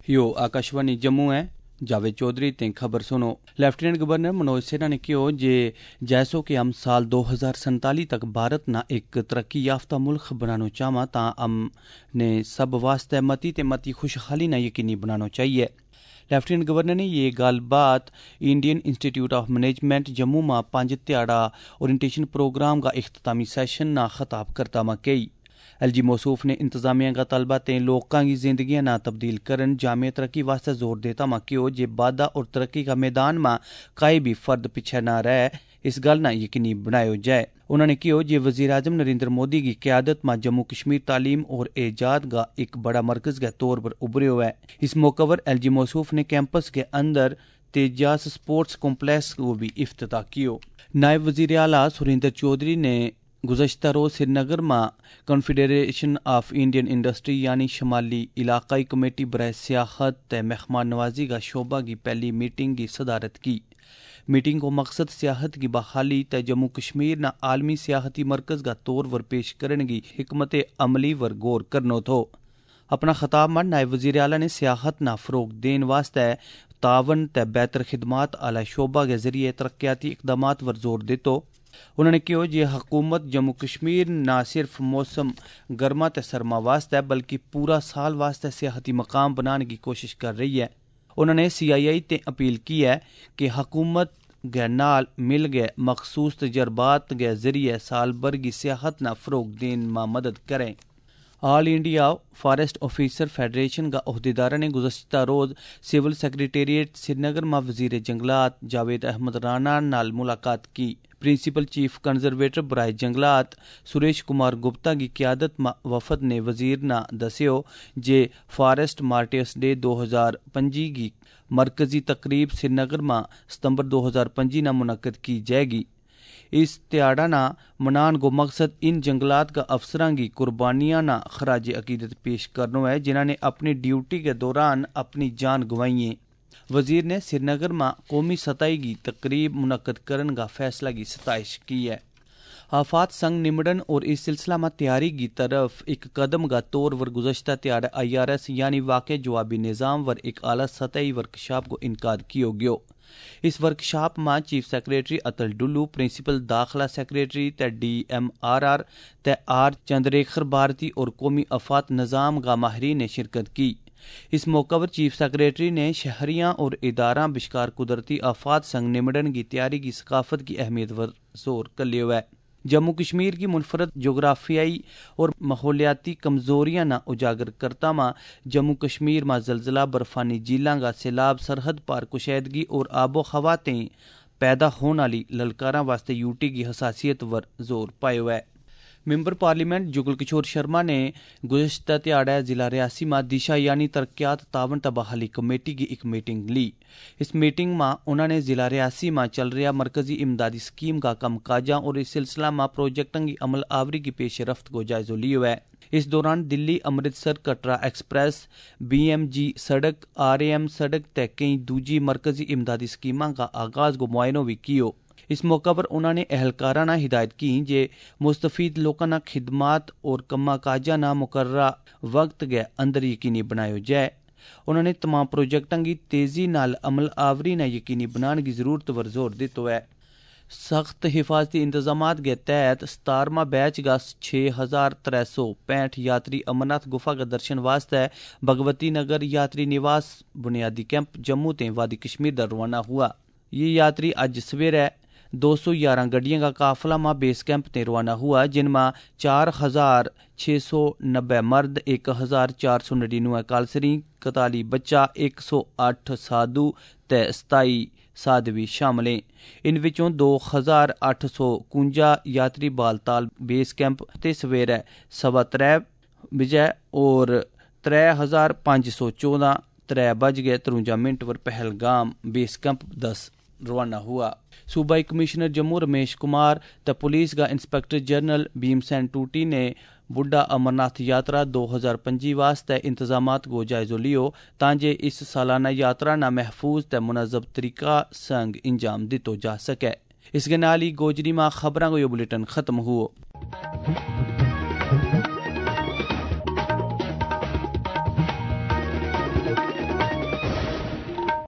यो आकाशवाणी जम्मू है। जावेद चौधरी ते खबर सुनो। लेफ्टिनेंट गवर्नर मनोज सिन्हा ने कहो जे जैसो कि हम साल 2047 तक भारत ना एक तरक्की याफ्ता मुल्क बनाना चाहवा ता हम ने सब वास्ते मती ते मती खुशहाली ना यकीनी बनाना चाहिए। लेफ्टिनेंट गवर्नर ने ये गलबात Indian institute of management Jammu में 5 ध्याड़ा ओरिएंटेशन प्रोग्राम का इख्तितामी सेशन ना खिताब करता मा कही। एलजी मौसूफ ने इंतजामिया का तलबा ते लोगों की जिंदगी ना तब्दील करन जामिया तरक्की वास्ते जोर देता मा कि जे बादा और तरक्की का मैदान में कोई भी फर्द पीछे ना रहे इस गल ना यकीनी बनाया जाए। उन्होंने कहा जे वजीर आजम नरेंद्र मोदी की क्यादत में जम्मू कश्मीर तालीम और एजाद का एक बड़ा मरकज के तौर पर उभरे हुआ है। इस मौके पर एलजी मौसूफ ने कैंपस के अंदर तेजास स्पोर्ट्स कॉम्प्लेक्स को भी इफ्तिताह किया। नायब वजीर आला सुरेंद्र चौधरी ने गुज़श्ता रोज श्रीनगर में कॉन्फेडरेशन ऑफ इंडियन इंडस्ट्री यानी शमाली इलाकाई कमेटी बराए सियाहत ते मेहमान नवाजी का शोबा की पहली मीटिंग की सदारत की। मीटिंग को मकसद सियाहत की बहाली ते जम्मू कश्मीर ना आलमी सियाहती मरकज का तौर पर पेश करने की हिकमत अमली पर गौर करनो थो। अपना खिताब में नायब वजीर आला ने सियाहत ना फरोग देन वास्ते तावन ते बेहतर खिदमात आला शोबा के जरिए तरक्याती इकदामात पर जोर देतो। उन्होंने कहा जे हुकूमत जम्मू कश्मीर ना सिर्फ मौसम गर्मा ते सरमा वास्ते बल्कि पूरा साल वास्ते सियाहती मकाम बनाने की कोशिश कर रही है। उन्होंने CII ते अपील की है कि हुकूमत के नाल मिल गए मखसूस तजर्बात के जरिए साल भर की सियाहत ना फरोग देने में मदद करें। All India forest officer federation का अहदेदार ने गुज़श्ता रोज सिविल सेक्रेटेरिएट श्रीनगर में वजीर जंगलात जावेद अहमद राणा नाल मुलाकात की। प्रिंसिपल चीफ कंजरवेटर बराए जंगलात सुरेश कुमार गुप्ता की क्यादत वफद ने वजीर ना दस्यो जे फॉरेस्ट मार्टियर्स डे 2025 की मरकजी तकरीब श्रीनगर में सितंबर 2025 ना मुनक्कद की जाएगी। इस त्याड़ा ना मनान को मकसद इन जंगलात का अफसरां की कुर्बानियां ना खराज अकीदत पेश करना है जिन्होंने अपनी ड्यूटी के दौरान अपनी जान गंवाई है। वजीर ने श्रीनगर में कौमी सतह की तकरीब मुनक्कद करने का फैसला की सताइश की है। आफात संग निमड़न और इस सिलसिला में तैयारी की तरफ एक कदम का तौर पर गुज़श्ता त्याड़ा IRS यानी वाक़ई जवाबी निज़ाम पर एक आला सतही वर्कशॉप को इनकाद किया गया। इस वर्कशॉप में chief secretary Atal Dulloo, principal दाखिला सेक्रेटरी ते DMRR ते R चंद्रेखर भारती और कौमी आफात निज़ाम का माहिरीन ने शिरकत की। इस मौके पर चीफ सेक्रेटरी ने शहरियां और इदारा बिशकार कुदरती आफात संग निमड़न की तैयारी की सकाफत की अहमियत पर जोर कर लिया है। जम्मू कश्मीर की मुनफरद जोग्राफियाई और माहौलियाती कमजोरियां ना उजागर करता मा जम्मू कश्मीर में जलजला, बर्फानी झीलां का सैलाब, सरहद पार कुशैदगी और आबो हवा ते पैदा होने वाली ललकारां वास्ते यूटी की हसासियत पर जोर पाया है। मेंबर पार्लियामेंट जुगल किशोर शर्मा ने गुज़श्ता त्याड़ा जिला रियासी में दिशा यानी तरक्यात तावन तबाहली कमेटी की एक मीटिंग ली। इस मीटिंग में उन्होंने जिला रियासी में चल रहा मरकजी इमदादी स्कीम का कम काजा और इस सिलसिला में प्रोजेक्टों की अमल आवरी की पेश रफ्त को जायजा लिया है। इस दौरान दिल्ली अमृतसर कटरा एक्सप्रेस, BMG सड़क, RAM सड़क ते कई दूजी मरकजी इमदादी स्कीमां का आगाज को मुआयनो भी किया। इस मौका पर उन्होंने एहलकाराना हिदायत की जे मुस्तफीद लोगों ना खिदमात और कम्मा काजा ना मुकर्रा वक्त के अंदर यकीनी बनाया जाए। उन्होंने तमाम प्रोजेक्टों की तेजी नाल अमल आवरी ना यकीनी बनाने की जरूरत पर जोर दिया है। सख्त हिफाजती इंतजामात के तहत 17वां बैच का 6365 यात्री अमरनाथ गुफा का दर्शन वास्ते भगवती नगर यात्री निवास बुनियादी कैंप जम्मू ते वादी कश्मीर दा रवाना हुआ। ये यात्री आज सवेरे 211 गड्डियों का काफिला मां बेस कैंप ते रवाना हुआ, जिनमें 4690 मर्द, 1499 कालसरी, 41 बच्चा, 108 साधु ते 27 साधवी शामिल हैं। इन विचों 2851 यात्री बालताल बेस कैंप ते सवेरे 3:15 बजे और 3514 3:53 पर पहलगाम बेस कैंप 10 रवाना हुआ। सूबाई कमिश्नर जम्मू रमेश कुमार ते पुलिस का इंस्पेक्टर जनरल भीमसेन टूटी ने बुढ़ा अमरनाथ यात्रा 2025 वास्ते इंतजामात को जायजा लियो तांजे इस सालाना यात्रा ना महफूज ते मुनज़्ज़म तरीका संग इंजाम दितो जा सके। इसके नाल ही गोजरी में खबरां को यो बुलेटिन खत्म हुआ।